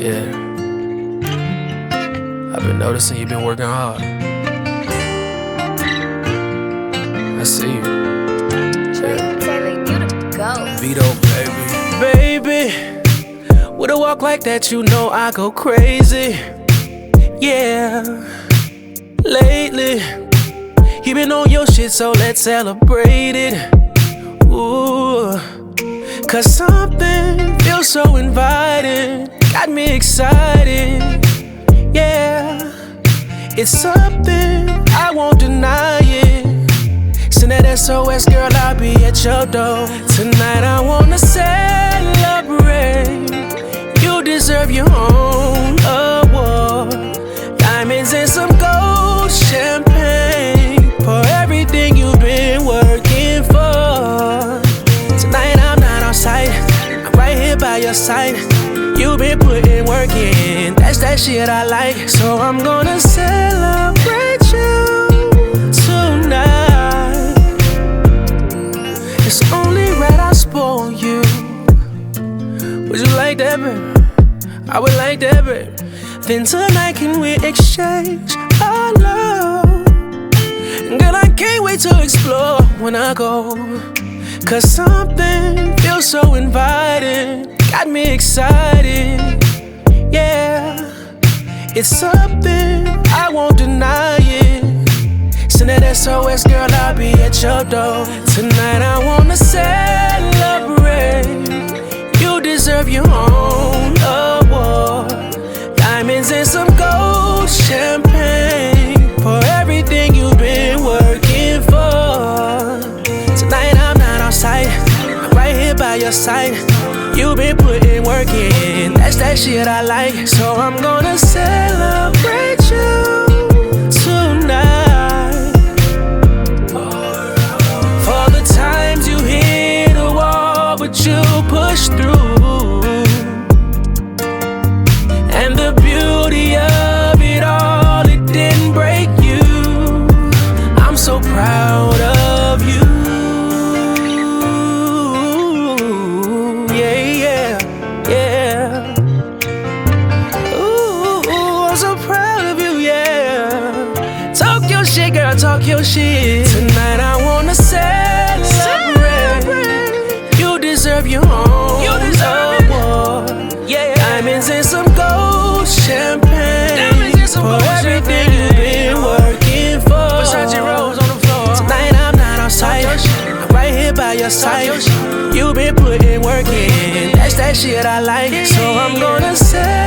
Yeah, I've been noticing you've been working hard. I see you. Yeah. Taylor, you the go. Vito, baby. With a walk like that, you know I go crazy. Yeah. Lately, you been on your shit, so let's celebrate it. Ooh. Cause something feels so inviting, got me excited. Yeah. It's something, I won't deny it. Send that SOS, girl, I'll be at your door. Tonight I wanna celebrate. You deserve your own award. Diamonds and some gold champagne for everything you've been working for. Tonight I'm not outside, I'm right here by your side. You've been putting work in, that's that shit I like. So I'm gonna celebrate you tonight. It's only right I spoil you. Would you like that, baby? I would like that, baby. Then tonight can we exchange our love? Girl, I can't wait to explore when I go. Cause something feels so inviting, got me excited. Yeah, it's something, I won't deny it. Send that SOS, girl, I'll be at your door. Tonight I wanna celebrate. You deserve your own award. Diamonds and some gold champagne for everything you've been working for. Tonight I'm not outside, I'm right here by your side. You've been putting work in, that's that shit I like. So I'm gonna celebrate you tonight. For the times you hit a wall, but you push through. And the beauty of it all, it didn't break you. I'm so proud of you. Yeah. Ooh, I'm so proud of you, yeah. Talk your shit, girl, talk your shit. Tonight I wanna celebrate. You deserve your own award. Yeah. Diamonds and some gold champagne for everything you've been working for. Versace Rose on the floor. Tonight I'm not outside, I'm right here by your side. You've been putting work in, that's that shit I like. So I'm gonna say